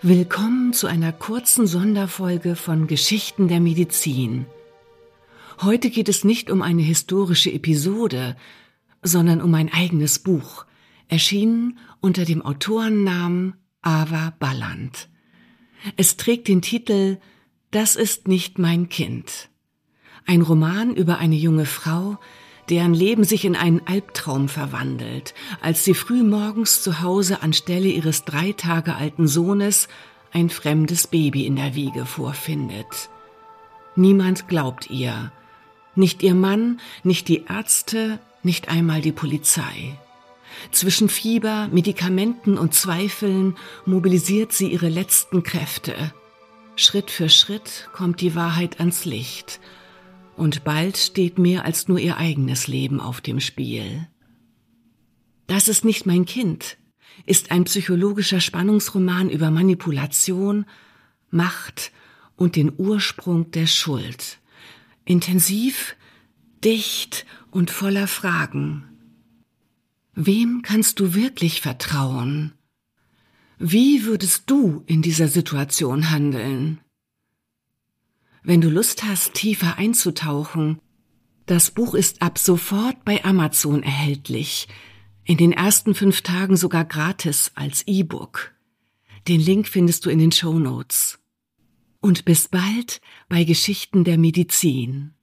Willkommen zu einer kurzen Sonderfolge von Geschichten der Medizin. Heute geht es nicht um eine historische Episode, sondern um ein eigenes Buch, erschienen unter dem Autorennamen Ava Balland. Es trägt den Titel »Das ist nicht mein Kind«. Ein Roman über eine junge Frau, deren Leben sich in einen Albtraum verwandelt, als sie früh morgens zu Hause anstelle ihres 3 Tage alten Sohnes ein fremdes Baby in der Wiege vorfindet. Niemand glaubt ihr. Nicht ihr Mann, nicht die Ärzte, nicht einmal die Polizei. Zwischen Fieber, Medikamenten und Zweifeln mobilisiert sie ihre letzten Kräfte. Schritt für Schritt kommt die Wahrheit ans Licht. Und bald steht mehr als nur ihr eigenes Leben auf dem Spiel. »Das ist nicht mein Kind« ist ein psychologischer Spannungsroman über Manipulation, Macht und den Ursprung der Schuld. Intensiv, dicht und voller Fragen. Wem kannst du wirklich vertrauen? Wie würdest du in dieser Situation handeln? Wenn du Lust hast, tiefer einzutauchen, das Buch ist ab sofort bei Amazon erhältlich, in den ersten 5 Tagen sogar gratis als E-Book. Den Link findest du in den Shownotes. Und bis bald bei Geschichten der Medizin.